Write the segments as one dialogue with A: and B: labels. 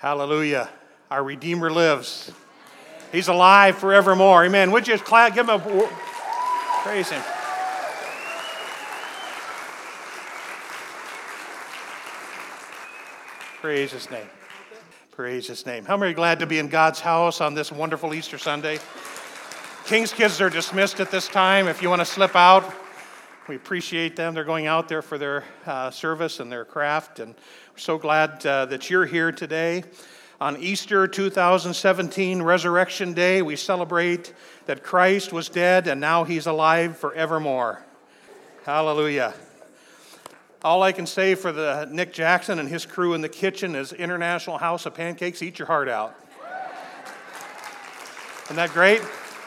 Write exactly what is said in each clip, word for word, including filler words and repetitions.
A: Hallelujah. Our Redeemer lives. He's alive forevermore. Amen. Would you just clap, give him a praise him. Praise his name. Praise his name. How many are glad to be in God's house on this wonderful Easter Sunday? King's kids are dismissed at this time. If you want to slip out, we appreciate them. They're going out there for their uh, service and their craft, and we're so glad uh, that you're here today. On Easter two thousand seventeen, Resurrection Day, we celebrate that Christ was dead and now he's alive forevermore. Hallelujah. All I can say for the Nick Jackson and his crew in the kitchen is International House of Pancakes, eat your heart out. Isn't that great?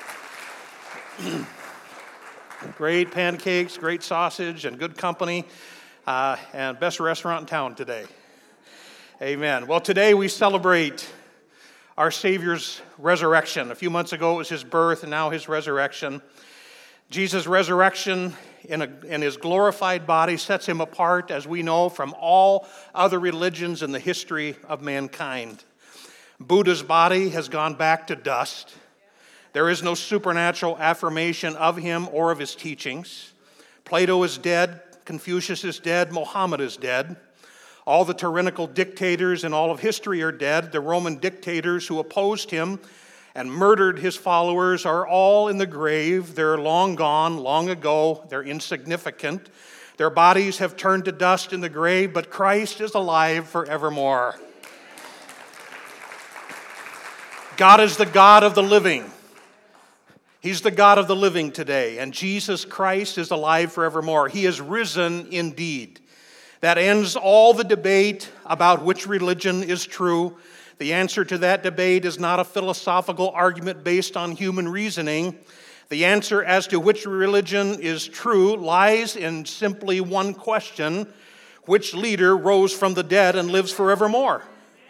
A: Great pancakes, great sausage, and good company, uh, and best restaurant in town today. Amen. Well, today we celebrate our Savior's resurrection. A few months ago it was his birth, and now his resurrection. Jesus' resurrection in, a, in his glorified body sets him apart, as we know, from all other religions in the history of mankind. Buddha's body has gone back to dust. There is no supernatural affirmation of him or of his teachings. Plato is dead. Confucius is dead. Muhammad is dead. All the tyrannical dictators in all of history are dead. The Roman dictators who opposed him and murdered his followers are all in the grave. They're long gone, long ago. They're insignificant. Their bodies have turned to dust in the grave, but Christ is alive forevermore. God is the God of the living. He's the God of the living today, and Jesus Christ is alive forevermore. He is risen indeed. That ends all the debate about which religion is true. The answer to that debate is not a philosophical argument based on human reasoning. The answer as to which religion is true lies in simply one question: which leader rose from the dead and lives forevermore?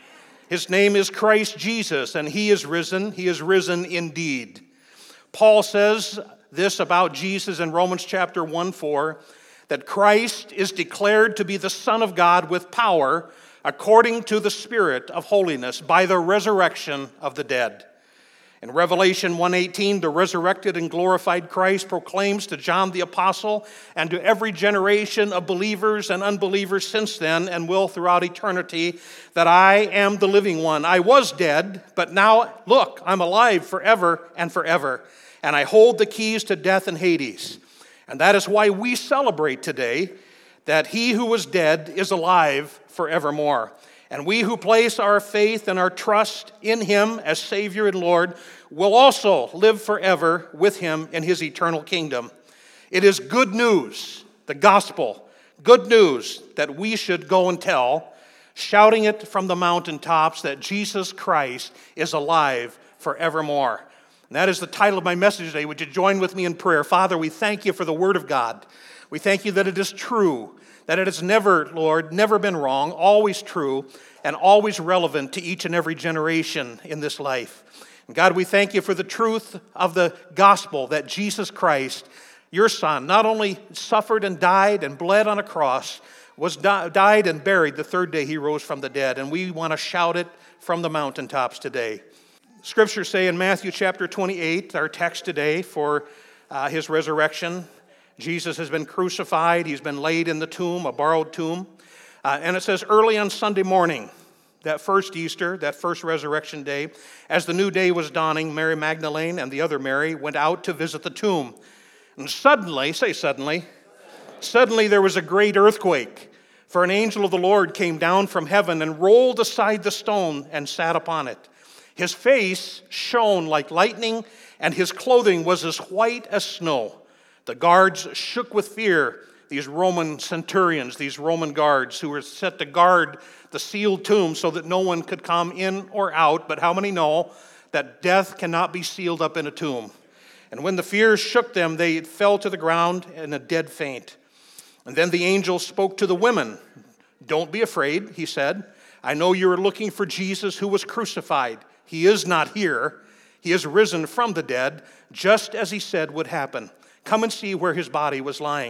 A: His name is Christ Jesus, and he is risen. He is risen indeed. Paul says this about Jesus in Romans chapter one four, that Christ is declared to be the Son of God with power according to the Spirit of holiness by the resurrection of the dead. In Revelation one eighteen, the resurrected and glorified Christ proclaims to John the Apostle and to every generation of believers and unbelievers since then and will throughout eternity that I am the living one. I was dead, but now look, I'm alive forever and forever, and I hold the keys to death and Hades. And that is why we celebrate today that he who was dead is alive forevermore. And we who place our faith and our trust in him as Savior and Lord will also live forever with him in his eternal kingdom. It is good news, the gospel, good news that we should go and tell, shouting it from the mountaintops that Jesus Christ is alive forevermore. And that is the title of my message today. Would you join with me in prayer? Father, we thank you for the Word of God. We thank you that it is true, that it has never, Lord, never been wrong, always true, and always relevant to each and every generation in this life. And God, we thank you for the truth of the gospel that Jesus Christ, your Son, not only suffered and died and bled on a cross, was di- died and buried the third day he rose from the dead. And we want to shout it from the mountaintops today. Scriptures say in Matthew chapter twenty-eight, our text today for uh, his resurrection, Jesus has been crucified. He's been laid in the tomb, a borrowed tomb. Uh, and it says, early on Sunday morning, that first Easter, that first resurrection day, as the new day was dawning, Mary Magdalene and the other Mary went out to visit the tomb. And suddenly, say suddenly, suddenly there was a great earthquake. For an angel of the Lord came down from heaven and rolled aside the stone and sat upon it. His face shone like lightning, and his clothing was as white as snow. The guards shook with fear, these Roman centurions, these Roman guards who were set to guard the sealed tomb so that no one could come in or out. But how many know that death cannot be sealed up in a tomb? And when the fear shook them, they fell to the ground in a dead faint. And then the angel spoke to the women. Don't be afraid, he said. I know you are looking for Jesus who was crucified. He is not here. He is risen from the dead, just as he said would happen. Come and see where his body was lying.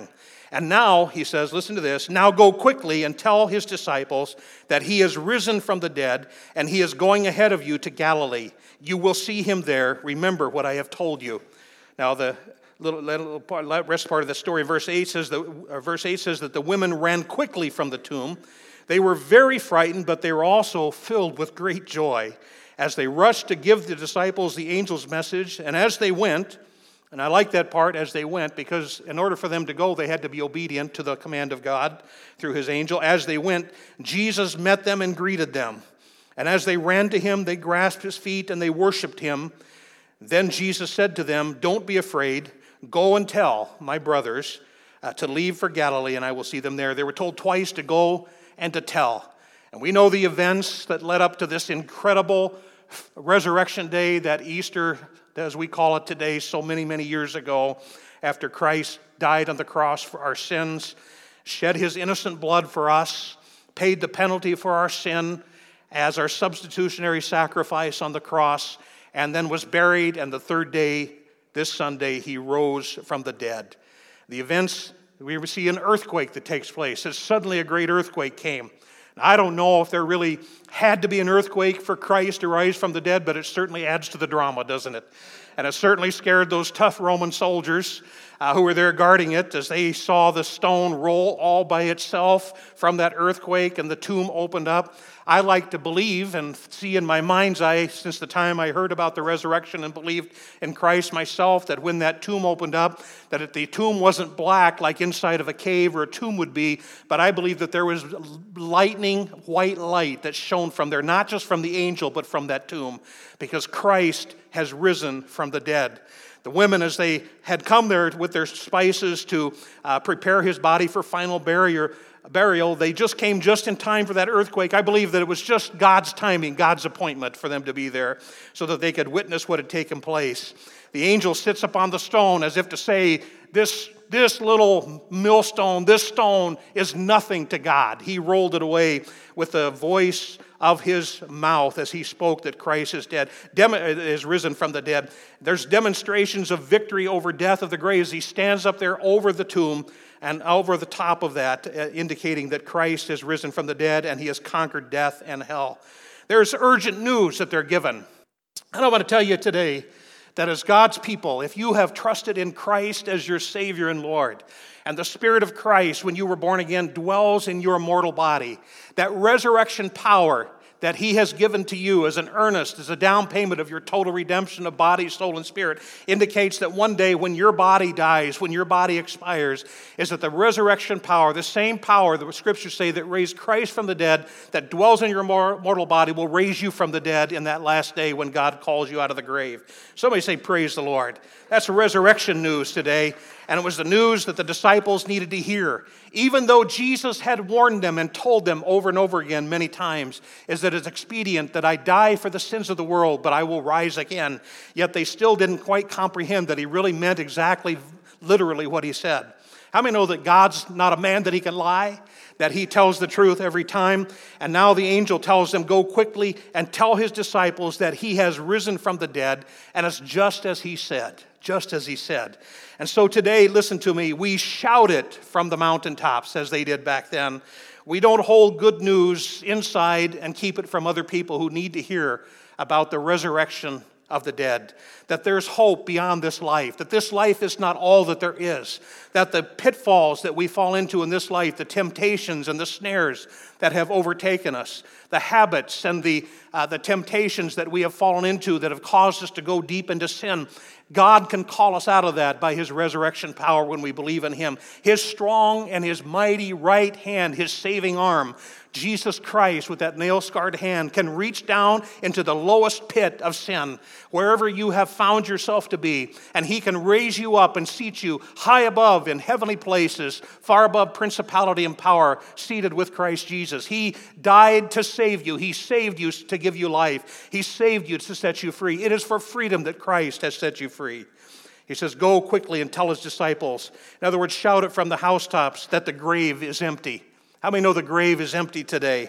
A: And now, he says, listen to this, now go quickly and tell his disciples that he is risen from the dead, and he is going ahead of you to Galilee. You will see him there. Remember what I have told you. Now, the little, little part, rest part of the story, verse eight says that, uh, verse eight says that the women ran quickly from the tomb. They were very frightened, but they were also filled with great joy as they rushed to give the disciples the angel's message. And as they went, and I like that part, as they went, because in order for them to go, they had to be obedient to the command of God through his angel. As they went, Jesus met them and greeted them. And as they ran to him, they grasped his feet and they worshiped him. Then Jesus said to them, don't be afraid. Go and tell my brothers uh, to leave for Galilee, and I will see them there. They were told twice to go and to tell. And we know the events that led up to this incredible resurrection day, that Easter, as we call it today, so many, many years ago, after Christ died on the cross for our sins, shed his innocent blood for us, paid the penalty for our sin as our substitutionary sacrifice on the cross, and then was buried, and the third day, this Sunday, he rose from the dead. The events, we see an earthquake that takes place. As suddenly a great earthquake came. I don't know if there really had to be an earthquake for Christ to rise from the dead, but it certainly adds to the drama, doesn't it? And it certainly scared those tough Roman soldiers uh, who were there guarding it as they saw the stone roll all by itself from that earthquake and the tomb opened up. I like to believe and see in my mind's eye, since the time I heard about the resurrection and believed in Christ myself, that when that tomb opened up, that the tomb wasn't black like inside of a cave or a tomb would be, but I believe that there was lightning white light that shone from there, not just from the angel, but from that tomb, because Christ has risen from the dead. The women, as they had come there with their spices to uh, prepare his body for final burial, burial, they just came just in time for that earthquake. I believe that it was just God's timing, God's appointment for them to be there so that they could witness what had taken place. The angel sits upon the stone as if to say, this, this little millstone, this stone is nothing to God. He rolled it away with the voice of his mouth as he spoke that Christ is dead, Dem- is risen from the dead. There's demonstrations of victory over death of the grave as he stands up there over the tomb and over the top of that, uh, indicating that Christ has risen from the dead and he has conquered death and hell. There's urgent news that they're given. And I want to tell you today that as God's people, if you have trusted in Christ as your Savior and Lord, and the Spirit of Christ, when you were born again, dwells in your mortal body, that resurrection power that he has given to you as an earnest, as a down payment of your total redemption of body, soul, and spirit, indicates that one day when your body dies, when your body expires, is that the resurrection power, the same power that the scriptures say that raised Christ from the dead, that dwells in your mortal body, will raise you from the dead in that last day when God calls you out of the grave. Somebody say, praise the Lord. That's resurrection news today. And it was the news that the disciples needed to hear. Even though Jesus had warned them and told them over and over again many times, is that it's expedient that I die for the sins of the world, but I will rise again. Yet they still didn't quite comprehend that he really meant exactly, literally what he said. How many know that God's not a man that he can lie? That he tells the truth every time? And now the angel tells them, go quickly and tell his disciples that he has risen from the dead, and it's just as he said. Just as he said. And so today, listen to me, we shout it from the mountaintops as they did back then. We don't hold good news inside and keep it from other people who need to hear about the resurrection of the dead, that there's hope beyond this life, that this life is not all that there is, that the pitfalls that we fall into in this life, the temptations and the snares that have overtaken us, the habits and the, uh, the temptations that we have fallen into that have caused us to go deep into sin, God can call us out of that by his resurrection power when we believe in him. His strong and his mighty right hand, his saving arm, Jesus Christ with that nail-scarred hand can reach down into the lowest pit of sin, wherever you have found yourself to be, and he can raise you up and seat you high above in heavenly places, far above principality and power, seated with Christ Jesus. He died to save you. He saved you to give you life. He saved you to set you free. It is for freedom that Christ has set you free. He says, go quickly and tell his disciples. In other words, shout it from the housetops that the grave is empty. How many know the grave is empty today?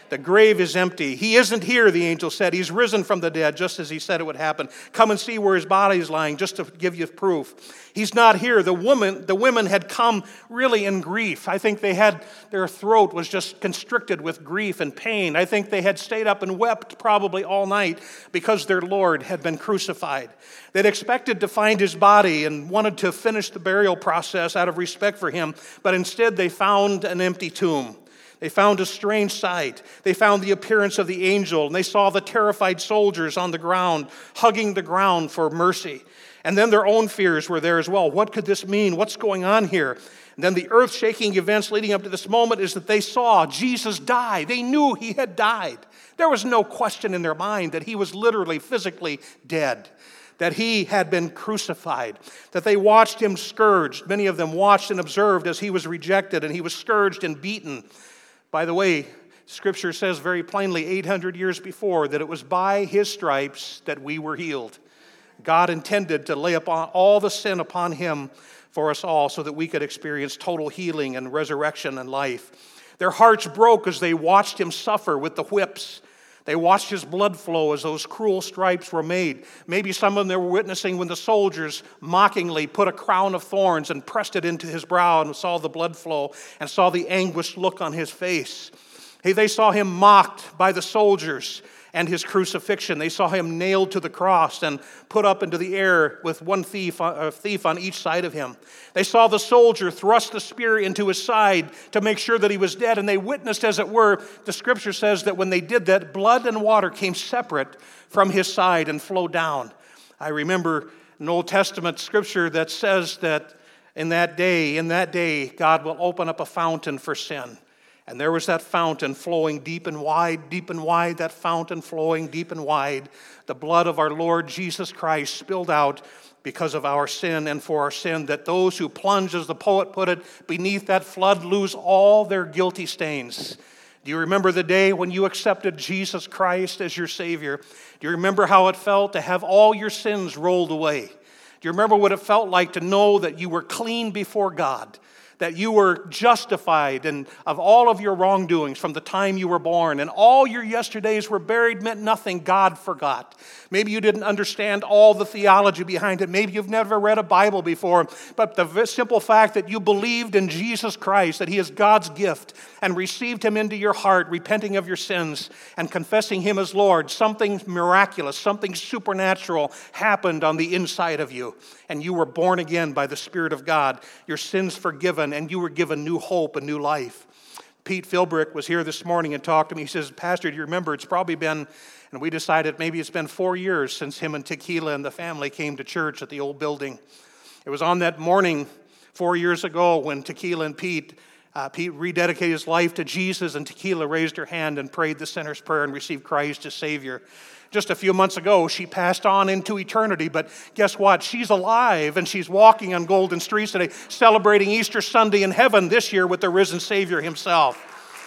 A: The grave is empty. He isn't here, the angel said. He's risen from the dead, just as he said it would happen. Come and see where his body is lying, just to give you proof. He's not here. The woman, the women had come really in grief. I think they had, their throat was just constricted with grief and pain. I think they had stayed up and wept probably all night because their Lord had been crucified. They'd expected to find his body and wanted to finish the burial process out of respect for him, but instead they found an empty tomb. They found a strange sight. They found the appearance of the angel, and they saw the terrified soldiers on the ground, hugging the ground for mercy. And then their own fears were there as well. What could this mean? What's going on here? And then the earth-shaking events leading up to this moment is that they saw Jesus die. They knew he had died. There was no question in their mind that he was literally, physically dead, that he had been crucified, that they watched him scourged. Many of them watched and observed as he was rejected and he was scourged and beaten. By the way, Scripture says very plainly eight hundred years before that it was by his stripes that we were healed. God intended to lay upon all the sin upon him for us all so that we could experience total healing and resurrection and life. Their hearts broke as they watched him suffer with the whips. They watched his blood flow as those cruel stripes were made. Maybe some of them were witnessing when the soldiers mockingly put a crown of thorns and pressed it into his brow and saw the blood flow and saw the anguished look on his face. Hey, they saw him mocked by the soldiers and his crucifixion. They saw him nailed to the cross and put up into the air with one thief, a thief on each side of him. They saw the soldier thrust the spear into his side to make sure that he was dead, and they witnessed, as it were, the Scripture says that when they did that, blood and water came separate from his side and flowed down. I remember an Old Testament Scripture that says that in that day, in that day, God will open up a fountain for sin. And there was that fountain flowing deep and wide, deep and wide, that fountain flowing deep and wide. The blood of our Lord Jesus Christ spilled out because of our sin and for our sin, that those who plunge, as the poet put it, beneath that flood lose all their guilty stains. Do you remember the day when you accepted Jesus Christ as your Savior? Do you remember how it felt to have all your sins rolled away? Do you remember what it felt like to know that you were clean before God? That you were justified and of all of your wrongdoings from the time you were born, and all your yesterdays were buried meant nothing. God forgot. Maybe you didn't understand all the theology behind it. Maybe you've never read a Bible before, but the simple fact that you believed in Jesus Christ, that he is God's gift, and received him into your heart, repenting of your sins and confessing him as Lord, something miraculous, something supernatural happened on the inside of you, and you were born again by the Spirit of God. Your sins forgiven, and you were given new hope and new life. Pete Philbrick was here this morning and talked to me. He says, Pastor, do you remember, it's probably been, and we decided maybe it's been four years since him and Tequila and the family came to church at the old building. It was on that morning four years ago when Tequila and Pete, uh, Pete rededicated his life to Jesus, and Tequila raised her hand and prayed the sinner's prayer and received Christ as Savior. Just a few months ago, she passed on into eternity, but guess what? She's alive, and she's walking on golden streets today, celebrating Easter Sunday in heaven this year with the risen Savior himself.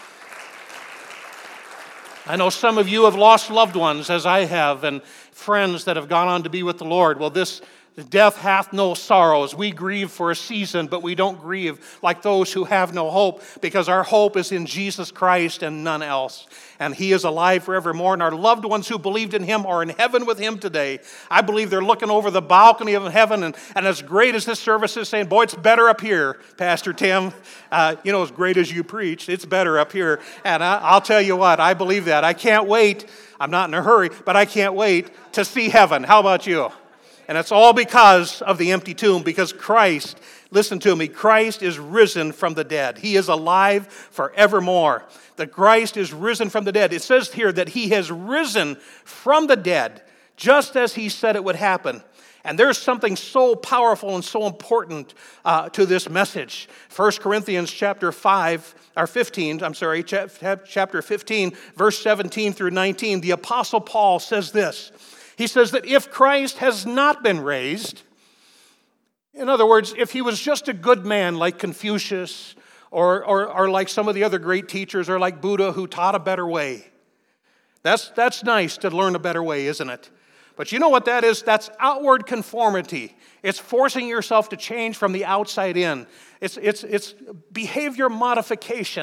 A: I know some of you have lost loved ones, as I have, and friends that have gone on to be with the Lord. Well, this death hath no sorrows. We grieve for a season, but we don't grieve like those who have no hope, because our hope is in Jesus Christ and none else. And he is alive forevermore, and our loved ones who believed in him are in heaven with him today. I believe they're looking over the balcony of heaven, and, and as great as this service is, saying, boy, it's better up here, Pastor Tim. Uh, you know, as great as you preached, it's better up here. And I, I'll tell you what, I believe that. I can't wait. I'm not in a hurry, but I can't wait to see heaven. How about you? And it's all because of the empty tomb, because Christ, listen to me, Christ is risen from the dead. He is alive forevermore. That Christ is risen from the dead. It says here that he has risen from the dead, just as he said it would happen. And there's something so powerful and so important uh, to this message. First Corinthians chapter five, or fifteen, I'm sorry, chapter fifteen, verse seventeen through nineteen, the Apostle Paul says this. He says that if Christ has not been raised, in other words, if he was just a good man like Confucius or, or, or like some of the other great teachers or like Buddha who taught a better way, that's, that's nice to learn a better way, isn't it? But you know what that is? That's outward conformity. It's forcing yourself to change from the outside in. It's, it's, it's behavior modification.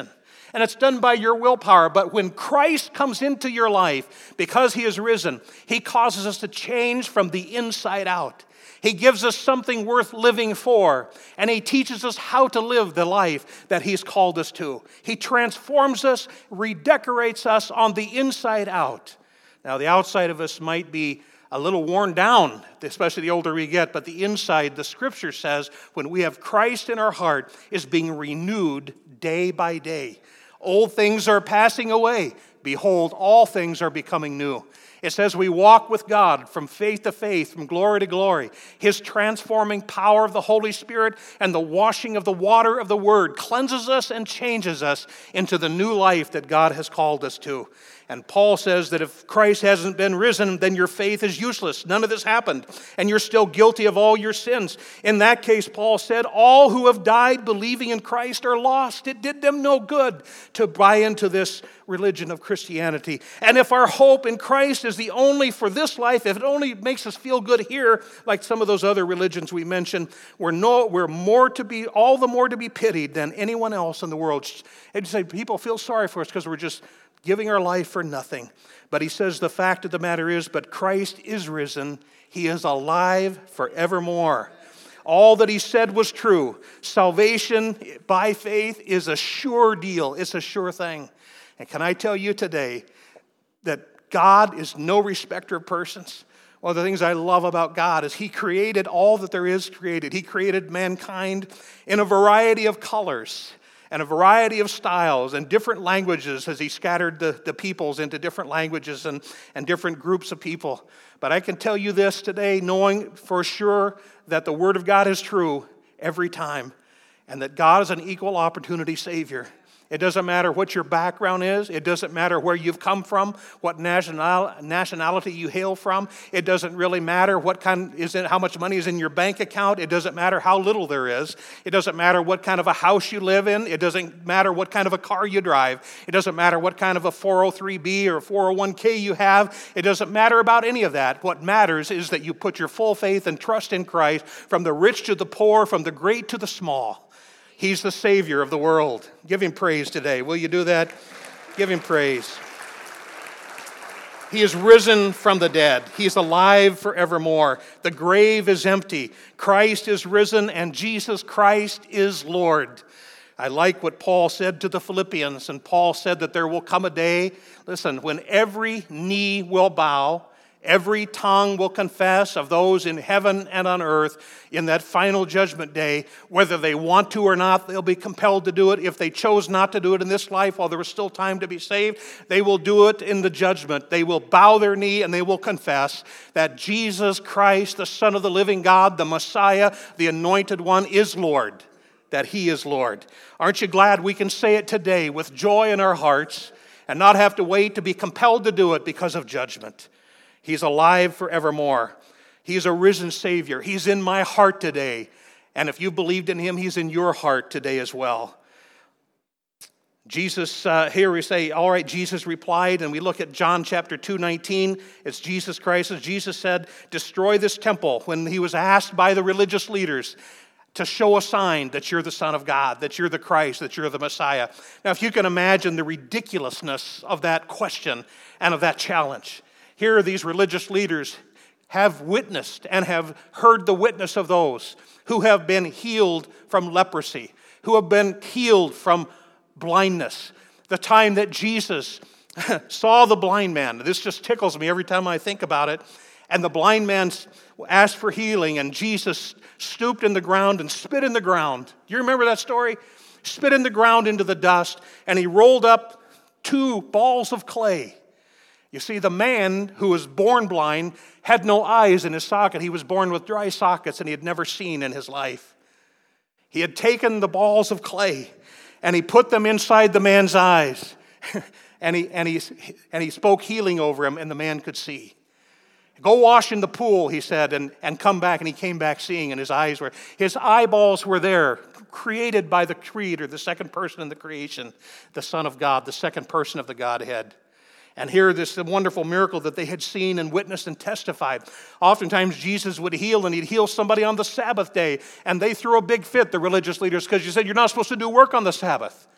A: And it's done by your willpower. But when Christ comes into your life, because he is risen, he causes us to change from the inside out. He gives us something worth living for, and he teaches us how to live the life that he's called us to. He transforms us, redecorates us on the inside out. Now, the outside of us might be a little worn down, especially the older we get, but the inside, the Scripture says, when we have Christ in our heart, is being renewed day by day. Old things are passing away. Behold, all things are becoming new. It says we walk with God from faith to faith, from glory to glory. His transforming power of the Holy Spirit and the washing of the water of the Word cleanses us and changes us into the new life that God has called us to. And Paul says that if Christ hasn't been risen, then your faith is useless. None of this happened, and you're still guilty of all your sins. In that case, Paul said, all who have died believing in Christ are lost. It did them no good to buy into this religion of Christianity. And if our hope in Christ is the only for this life, if it only makes us feel good here, like some of those other religions we mentioned, we're no, we're more to be, all the more to be pitied than anyone else in the world. And you say, people feel sorry for us because we're just giving our life for nothing. But he says the fact of the matter is, but Christ is risen. He is alive forevermore. All that he said was true. Salvation by faith is a sure deal. It's a sure thing. And can I tell you today that God is no respecter of persons? One of the things I love about God is he created all that there is created. He created mankind in a variety of colors and a variety of styles and different languages as he scattered the, the peoples into different languages and, and different groups of people. But I can tell you this today, knowing for sure that the Word of God is true every time, and that God is an equal opportunity Savior. It doesn't matter what your background is. It doesn't matter where you've come from, what national, nationality you hail from. It doesn't really matter what kind is in, how much money is in your bank account. It doesn't matter how little there is. It doesn't matter what kind of a house you live in. It doesn't matter what kind of a car you drive. It doesn't matter what kind of a four oh three B or four oh one K you have. It doesn't matter about any of that. What matters is that you put your full faith and trust in Christ, from the rich to the poor, from the great to the small. He's the Savior of the world. Give him praise today. Will you do that? Give him praise. He is risen from the dead. He is alive forevermore. The grave is empty. Christ is risen, and Jesus Christ is Lord. I like what Paul said to the Philippians, and Paul said that there will come a day, listen, when every knee will bow, every tongue will confess of those in heaven and on earth in that final judgment day. Whether they want to or not, they'll be compelled to do it. If they chose not to do it in this life while there was still time to be saved, they will do it in the judgment. They will bow their knee and they will confess that Jesus Christ, the Son of the living God, the Messiah, the Anointed One, is Lord, that he is Lord. Aren't you glad we can say it today with joy in our hearts and not have to wait to be compelled to do it because of judgment? He's alive forevermore. He's a risen Savior. He's in my heart today. And if you believed in him, he's in your heart today as well. Jesus, uh, here we say, all right, Jesus replied, and we look at John chapter two nineteen. It's Jesus Christ. As Jesus said, destroy this temple, when he was asked by the religious leaders to show a sign that you're the Son of God, that you're the Christ, that you're the Messiah. Now, if you can imagine the ridiculousness of that question and of that challenge. Here, these religious leaders have witnessed and have heard the witness of those who have been healed from leprosy, who have been healed from blindness. The time that Jesus saw the blind man, this just tickles me every time I think about it, and the blind man asked for healing, and Jesus stooped in the ground and spit in the ground. Do you remember that story? Spit in the ground into the dust, and he rolled up two balls of clay. You see, the man who was born blind had no eyes in his socket. He was born with dry sockets, and he had never seen in his life. He had taken the balls of clay, and he put them inside the man's eyes, and he, and, he, and he spoke healing over him, and the man could see. Go wash in the pool, he said, and, and come back. And he came back seeing, and his eyes were, his eyeballs were there, created by the Creator, the second person in the creation, the Son of God, the second person of the Godhead. And here, this wonderful miracle that they had seen and witnessed and testified. Oftentimes, Jesus would heal, and he'd heal somebody on the Sabbath day. And they threw a big fit, the religious leaders, because you said, you're not supposed to do work on the Sabbath.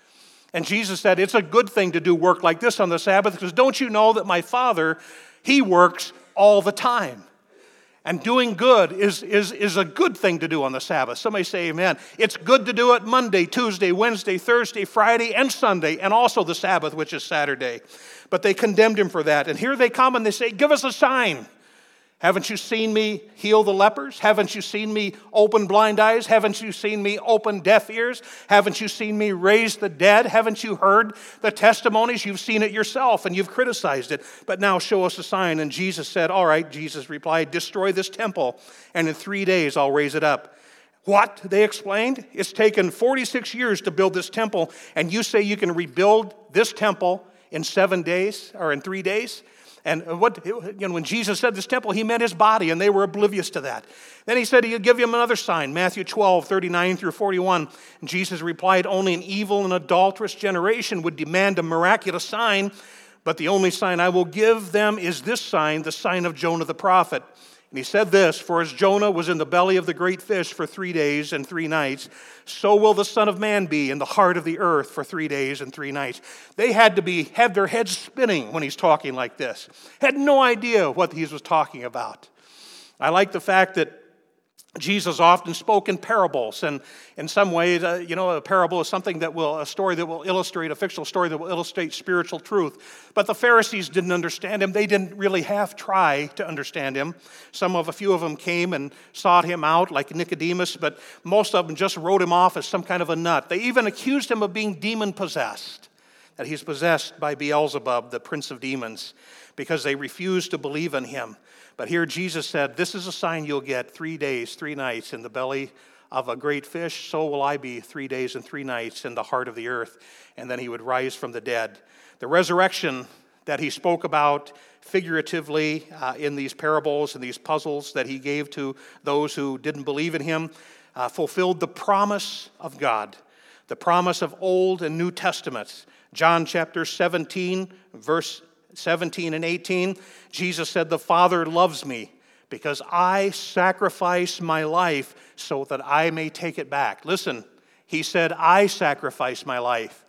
A: And Jesus said, it's a good thing to do work like this on the Sabbath, because don't you know that my Father, He works all the time. And doing good is, is, is a good thing to do on the Sabbath. Somebody say amen. It's good to do it Monday, Tuesday, Wednesday, Thursday, Friday, and Sunday, and also the Sabbath, which is Saturday. But they condemned Him for that. And here they come and they say, give us a sign. Haven't you seen me heal the lepers? Haven't you seen me open blind eyes? Haven't you seen me open deaf ears? Haven't you seen me raise the dead? Haven't you heard the testimonies? You've seen it yourself and you've criticized it. But now show us a sign. And Jesus said, all right, Jesus replied, destroy this temple, and in three days I'll raise it up. What? They explained. It's taken forty-six years to build this temple, and you say you can rebuild this temple in seven days or in three days? And what, you know, when Jesus said this temple, He meant His body, and they were oblivious to that. Then He said He'd give him another sign, Matthew twelve, thirty-nine through forty-one. And Jesus replied, only an evil and adulterous generation would demand a miraculous sign, but the only sign I will give them is this sign, the sign of Jonah the prophet. And He said this, for as Jonah was in the belly of the great fish for three days and three nights, so will the Son of Man be in the heart of the earth for three days and three nights. They had to be have their heads spinning when He's talking like this. Had no idea what He was talking about. I like the fact that Jesus often spoke in parables, and in some ways, uh, you know, a parable is something that will, a story that will illustrate, a fictional story that will illustrate spiritual truth. But the Pharisees didn't understand Him. They didn't really half try to understand Him. Some of, a few of them came and sought Him out, like Nicodemus, but most of them just wrote Him off as some kind of a nut. They even accused Him of being demon-possessed, that He's possessed by Beelzebub, the prince of demons, because they refused to believe in Him. But here Jesus said, this is a sign you'll get three days, three nights in the belly of a great fish. So will I be three days and three nights in the heart of the earth. And then He would rise from the dead. The resurrection that He spoke about figuratively uh, in these parables and these puzzles that He gave to those who didn't believe in Him uh, fulfilled the promise of God, the promise of Old and New Testaments. John chapter seventeen, verse seventeen and eighteen, Jesus said, the Father loves me because I sacrifice my life so that I may take it back. Listen, He said, I sacrifice my life.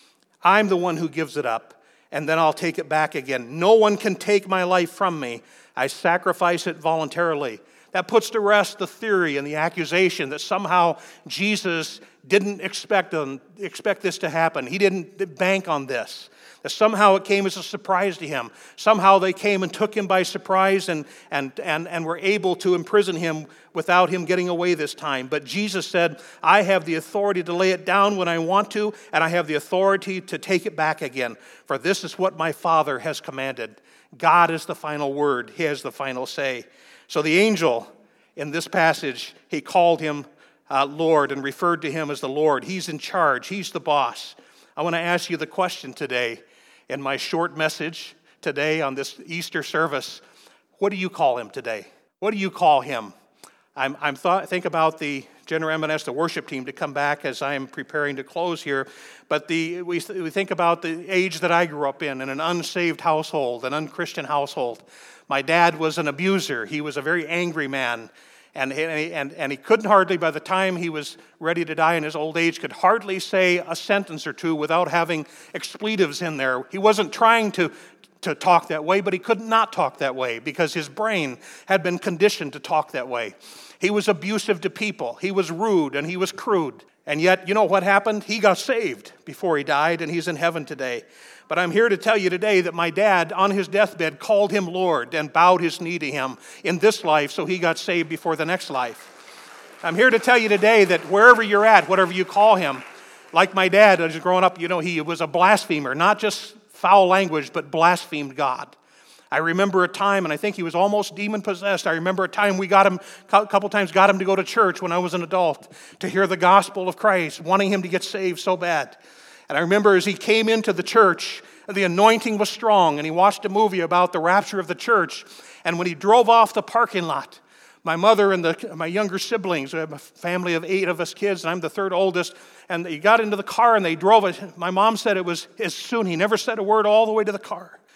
A: I'm the one who gives it up, and then I'll take it back again. No one can take my life from me. I sacrifice it voluntarily. That puts to rest the theory and the accusation that somehow Jesus didn't expect, um, expect this to happen. He didn't bank on this. That somehow it came as a surprise to Him. Somehow they came and took Him by surprise and, and, and, and were able to imprison Him without Him getting away this time. But Jesus said, I have the authority to lay it down when I want to, and I have the authority to take it back again. For this is what my Father has commanded. God is the final word. He has the final say. So the angel in this passage, he called Him uh, Lord and referred to Him as the Lord. He's in charge. He's the boss. I want to ask you the question today. In my short message today on this Easter service, what do you call Him today? What do you call Him? I'm, I'm thought, think about the Jenner M and S, the worship team, to come back as I am preparing to close here. But the we, we think about the age that I grew up in, in an unsaved household, an unchristian household. My dad was an abuser. He was a very angry man. And, and, and he couldn't hardly, by the time he was ready to die in his old age, could hardly say a sentence or two without having expletives in there. He wasn't trying to, to talk that way, but he could not talk that way because his brain had been conditioned to talk that way. He was abusive to people. He was rude and he was crude. And yet, you know what happened? He got saved before he died, and he's in heaven today. But I'm here to tell you today that my dad, on his deathbed, called Him Lord and bowed his knee to Him in this life, so he got saved before the next life. I'm here to tell you today that wherever you're at, whatever you call Him, like my dad, as growing up, you know, he was a blasphemer, not just foul language, but blasphemed God. I remember a time, and I think he was almost demon-possessed. I remember a time we got him, a couple times got him to go to church when I was an adult, to hear the gospel of Christ, wanting him to get saved so bad. And I remember as he came into the church, the anointing was strong, and he watched a movie about the rapture of the church. And when he drove off the parking lot, my mother and the, my younger siblings, we have a family of eight of us kids, and I'm the third oldest, and he got into the car and they drove it. My mom said it was as soon, he never said a word all the way to the car.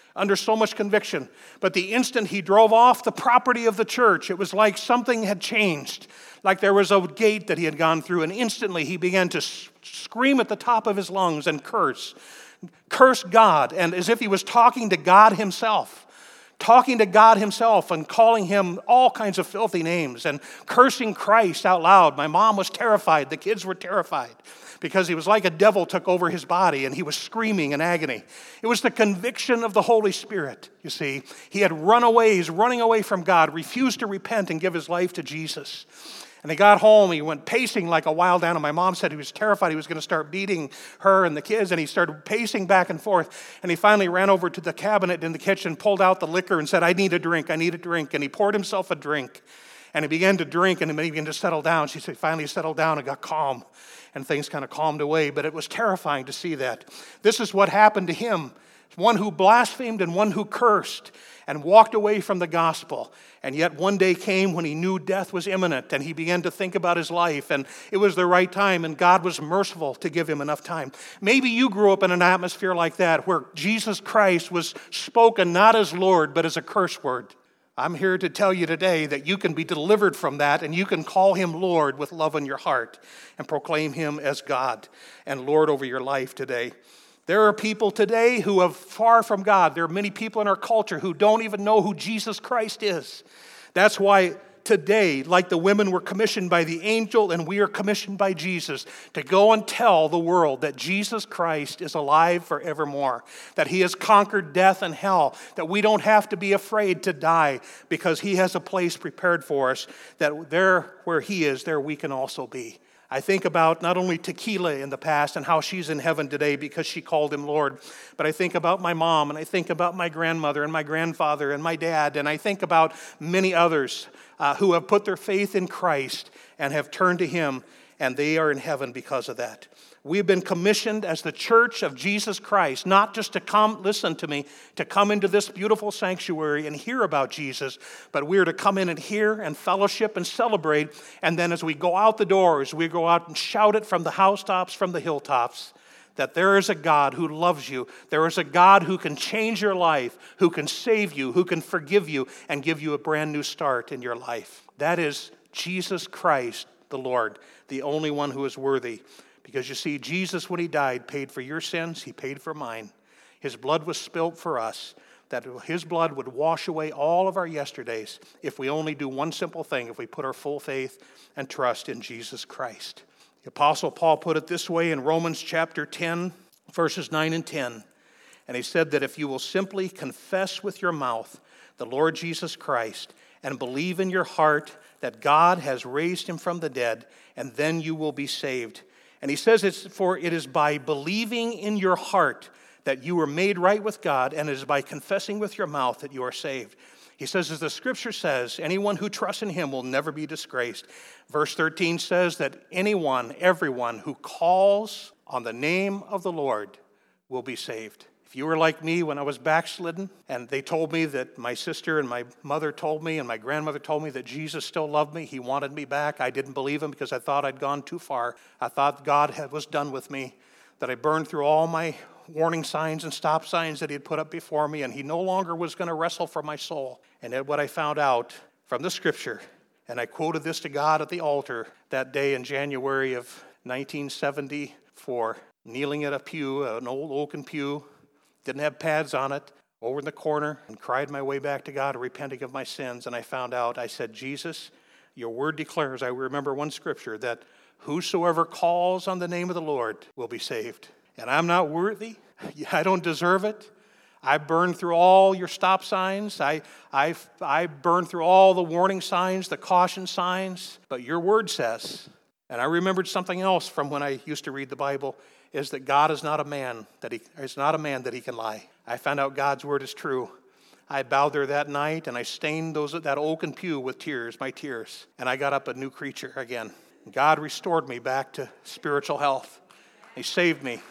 A: under so much conviction. But the instant he drove off the property of the church, it was like something had changed, like there was a gate that he had gone through, and instantly he began to scream at the top of his lungs and curse. Curse God, and as if he was talking to God himself. Talking to God himself and calling him all kinds of filthy names and cursing Christ out loud. My mom was terrified. The kids were terrified because he was like a devil took over his body and he was screaming in agony. It was the conviction of the Holy Spirit, you see. He had run away. He's running away from God, refused to repent and give his life to Jesus. And he got home, he went pacing like a wild animal. My mom said he was terrified he was going to start beating her and the kids, and he started pacing back and forth. And he finally ran over to the cabinet in the kitchen, pulled out the liquor and said, I need a drink, I need a drink. And he poured himself a drink. And he began to drink, and he began to settle down. She said, finally settled down and got calm. And things kind of calmed away, but it was terrifying to see that. This is what happened to him. One who blasphemed and one who cursed and walked away from the gospel. And yet one day came when he knew death was imminent and he began to think about his life, and it was the right time, and God was merciful to give him enough time. Maybe you grew up in an atmosphere like that where Jesus Christ was spoken not as Lord but as a curse word. I'm here to tell you today that you can be delivered from that, and you can call him Lord with love in your heart and proclaim him as God and Lord over your life today. There are people today who are far from God. There are many people in our culture who don't even know who Jesus Christ is. That's why today, like the women were commissioned by the angel and we are commissioned by Jesus to go and tell the world that Jesus Christ is alive forevermore, that he has conquered death and hell, that we don't have to be afraid to die because he has a place prepared for us, that there where he is, there we can also be. I think about not only Tequila in the past and how she's in heaven today because she called him Lord, but I think about my mom, and I think about my grandmother and my grandfather and my dad, and I think about many others uh, who have put their faith in Christ and have turned to him, and they are in heaven because of that. We've been commissioned as the church of Jesus Christ, not just to come, listen to me, to come into this beautiful sanctuary and hear about Jesus, but we're to come in and hear and fellowship and celebrate. And then as we go out the doors, we go out and shout it from the housetops, from the hilltops, that there is a God who loves you. There is a God who can change your life, who can save you, who can forgive you and give you a brand new start in your life. That is Jesus Christ, the Lord, the only one who is worthy. Because you see, Jesus, when he died, paid for your sins. He paid for mine. His blood was spilled for us, that his blood would wash away all of our yesterdays if we only do one simple thing, if we put our full faith and trust in Jesus Christ. The Apostle Paul put it this way in Romans chapter ten, verses nine and ten. And he said that if you will simply confess with your mouth the Lord Jesus Christ and believe in your heart that God has raised him from the dead, and then you will be saved. And he says it's for it is by believing in your heart that you are made right with God, and it is by confessing with your mouth that you are saved. He says, as the scripture says, anyone who trusts in him will never be disgraced. Verse thirteen says that anyone, everyone who calls on the name of the Lord will be saved. If you were like me when I was backslidden, and they told me that my sister and my mother told me and my grandmother told me that Jesus still loved me, he wanted me back, I didn't believe him because I thought I'd gone too far. I thought God had, was done with me, that I burned through all my warning signs and stop signs that he had put up before me, and he no longer was going to wrestle for my soul. And then what I found out from the scripture, and I quoted this to God at the altar that day in January of nineteen seventy-four, kneeling at a pew, an old oaken pew, didn't have pads on it, over in the corner, and cried my way back to God, repenting of my sins. And I found out, I said, Jesus, your word declares, I remember one scripture, that whosoever calls on the name of the Lord will be saved. And I'm not worthy. I don't deserve it. I burned through all your stop signs. I, I, I burned through all the warning signs, the caution signs. But your word says, and I remembered something else from when I used to read the Bible, is that God is not a man that he is not a man that he can lie. I found out God's word is true. I bowed there that night and I stained those that oaken pew with tears, my tears, and I got up a new creature again. God restored me back to spiritual health. He saved me,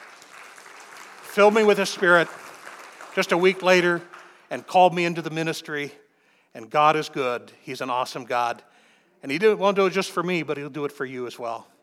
A: filled me with His Spirit just a week later, and called me into the ministry. And God is good. He's an awesome God, and He didn't want to do it just for me, but He'll do it for you as well.